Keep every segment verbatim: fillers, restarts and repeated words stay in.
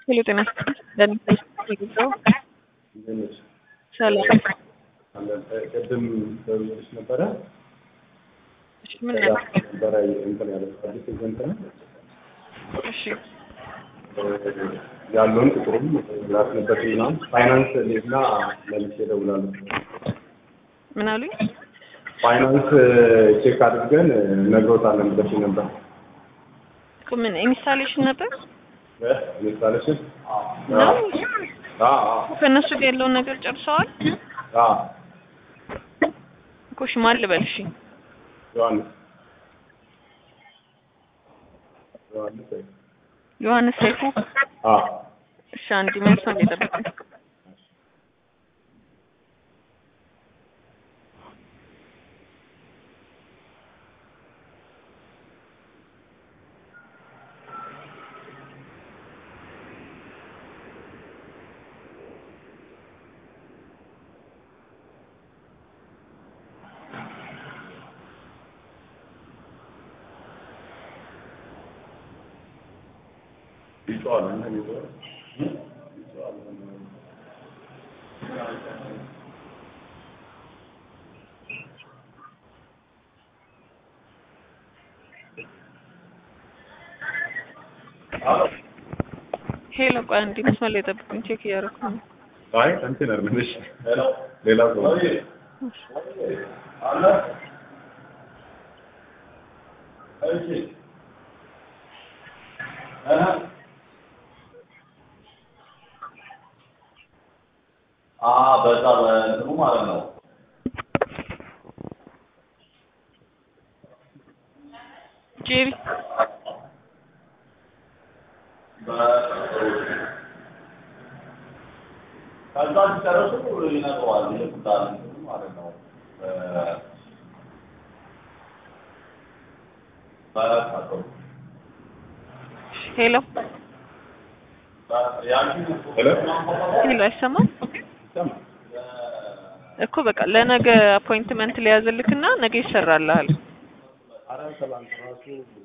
ሄሎ ጤና ይስጥልኝ ይገዛው ሰላም አለ ቀደም ሰውዬሽ ነበረ እሺ ምን ነበር በራይ እንትን ያለው አዲስ ኢቨንት ነው እሺ ያለውን ቁጥሩም ላስነበት ነው ፋይናንስ ሌላ መልስ ይደውላሉ ምን አሉኝ ፋይናንስ ቼክ አድርገን ነግሮታለን ብለሽ ነበር ምን ኢንስታሌሽን ነበር ኢንስታሌሽን ነው አዎ ከነሱ ጋር ያለውን ነገር ጨርሰዋል አዎ ኮሽ ማል ልበልሽ ዮሐንስ ዮሐንስ ዮሐንስ ሰይፉ አዎ እሺ አንድ መስመር እየጠበቅኩ ይዟል እና ይዟል ይዟል ሄሎ ቆይ አንዴ መስመር ላይ ጠብቁኝ ቼክ እያደረኩ ነው አይ እንትን አርመሽ ሌላ ሰው አለ እሺ አሃ አ በዛ በእንትኑ ማለት ነው ጄሪ ከዛ ሲጨርሱ ይነግረዋል ይልኩታል ማለት ነው ባላታቶ ሄሎ ሄሎ ሄሎ አይሰማም እኮ በቃ ለነገ አፖይንትመንት ሊያዝልክና ነገ ይሰራልሃል አራ ሰላም ራሱ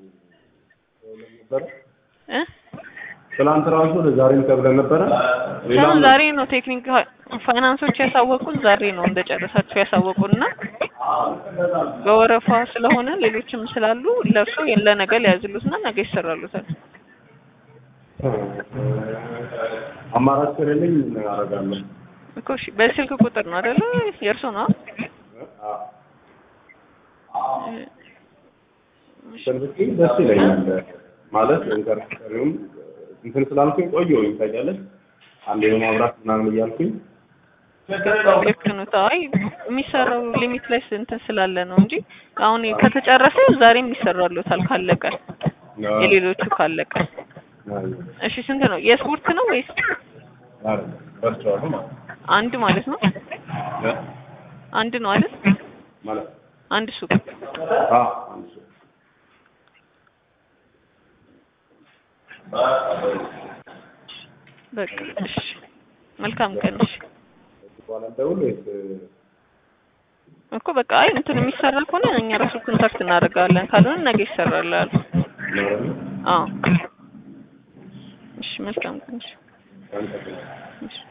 ነበር እ ትላንት ራሱ ለዛሬም ተብለን ነበር ሌላም ዛሬ ነው ቴክኒክ ፋይናንሶች ያሳወቁን ዛሬ ነው እንደጨረሳችሁ ያሳወቁንና በወረፋ ስለሆነ ሌሎችም ስላሉ ለርሱ ለነገ ሊያዝሉትና ነገ ይሰራሉታል አማራጭ ከሌለኝ አደርጋለሁ እኮ እሺ በስልክ ቁጥር ነው አይደል የርሶ ነው አዎ ስለዚህ ደስ ይለኛል ማለት ኢንተርኔቱን እንትን ስላልኩኝ ቆየሁኝ ታውቂያለሽ አንዴ ማብራት ምናምን እያልኩኝ ልክ ነው ታይ የሚሰራው ሊሚት ላይ እንትን ስላለ ነው እንጂ አሁን ከተጨረሰ ዛሬም ይሰራሉታል ካለቀ የሌሎቹ ካለቀ እሺ ስንት ነው የስፖርት ነው ወይስ አረ በስተዋል ነው አንድ ማለት ነው አንድ ነው አይደል ማለት አንድ ሱቅ አዎ አንድ ሱቅ በቃ እሺ መልካም ቀን እሺ በኋላ ደውልሽ እኮ በቃ አይ እንትን የሚሰራ ከሆነ እኛ ራሱ ኮንታክት እናደርጋለን ካልሆነ ነገ ይሰራል አዎ እሺ መልካም ቀን እሺ